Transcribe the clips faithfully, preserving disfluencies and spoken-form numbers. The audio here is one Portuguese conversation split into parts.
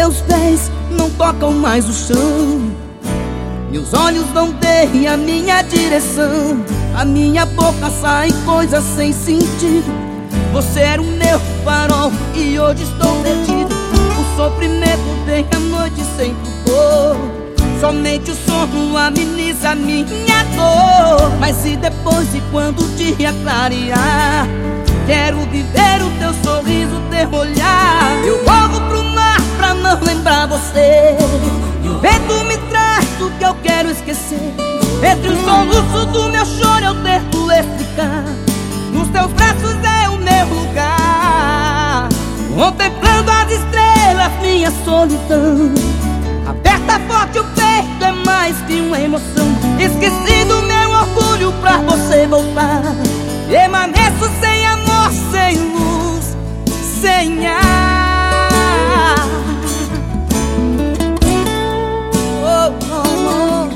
Meus pés não tocam mais o chão, meus olhos não têm a minha direção, a minha boca sai coisas sem sentido. Você era o meu farol e hoje estou perdido. O sofrimento vem à noite sem pudor, somente o sono ameniza minha dor. Mas se depois e quando o dia clarear, quero viver o teu sorriso, teu olhar. Eu corro pro mar pra não lembrar você, e o vento me traz o que eu quero esquecer. Entre os soluços do meu choro eu tento explicar, nos teus braços é o meu lugar. Contemplando as estrelas, minha solidão, aperta forte o peito, é mais que uma emoção. Esqueci do meu orgulho pra você voltar. Permaneço sem amor, sem luz, sem ar. Oh, oh, oh.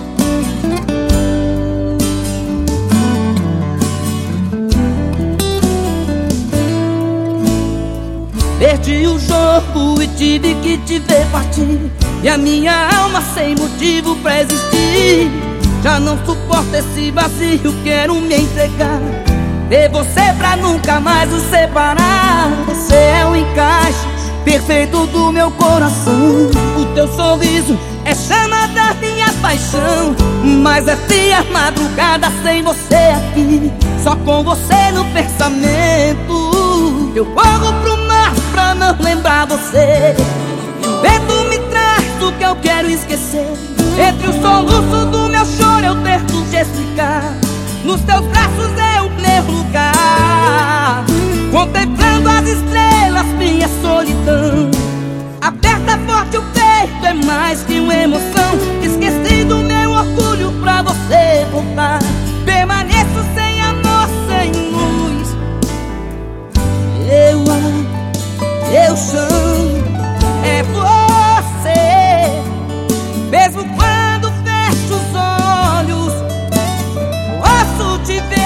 Perdi o jogo e tive que te ver partir, e a minha alma sem motivo pra existir. Já não suporto esse vazio, quero me entregar, ter você pra nunca mais nos separar. Você é o encaixe perfeito do meu coração, o teu sorriso é chama da minha paixão. Mas é fria madrugada sem você aqui, só com você no pensamento. Eu corro pro mar pra não lembrar você, e o vento me traz o que eu quero esquecer. Entre os soluços do meu choro eu tento te explicar, nos teus braços é o meu lugar. Contemplando as estrelas, minha solidão, aperta forte o peito, é mais que uma emoção. Esqueci do meu orgulho pra você voltar. Permaneço sem amor, sem luz. Eu amo, eu chamo, é você. Mesmo quando fecho os olhos, posso te ver.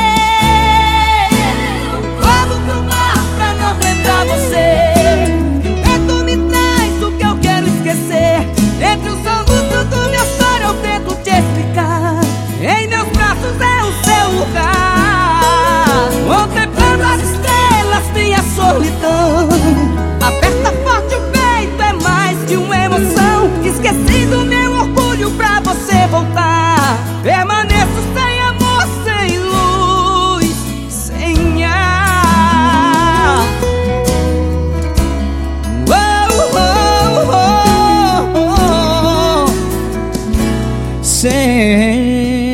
Vamos pro mar pra não lembrar você, o vento me traz o que eu quero esquecer. Entre os soluços do meu choro eu tento te explicar, em meus braços é o seu lugar. Contemplando as estrelas, minha solidão, aperta forte o peito, é mais que uma emoção. Esqueci do meu orgulho pra você voltar. Permaneço sem amor, sem luz, sem ar. Oh, oh, oh, oh, oh. Sem